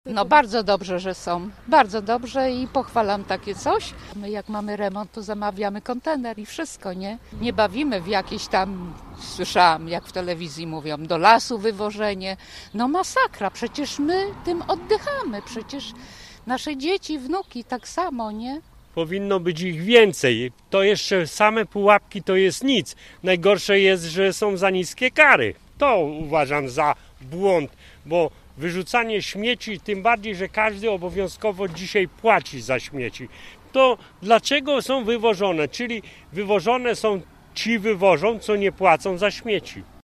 No bardzo dobrze, że są. Bardzo dobrze i pochwalam takie coś. My jak mamy remont, to zamawiamy kontener i wszystko, nie? Nie bawimy w jakieś tam, słyszałam jak w telewizji mówią, do lasu wywożenie. No masakra, przecież my tym oddychamy, przecież nasze dzieci, wnuki tak samo, nie? Powinno być ich więcej. To jeszcze same pułapki to jest nic. Najgorsze jest, że są za niskie kary. To uważam za błąd, bo wyrzucanie śmieci, tym bardziej, że każdy obowiązkowo dzisiaj płaci za śmieci. To dlaczego są wywożone? Czyli wywożone są ci wywożą, co nie płacą za śmieci.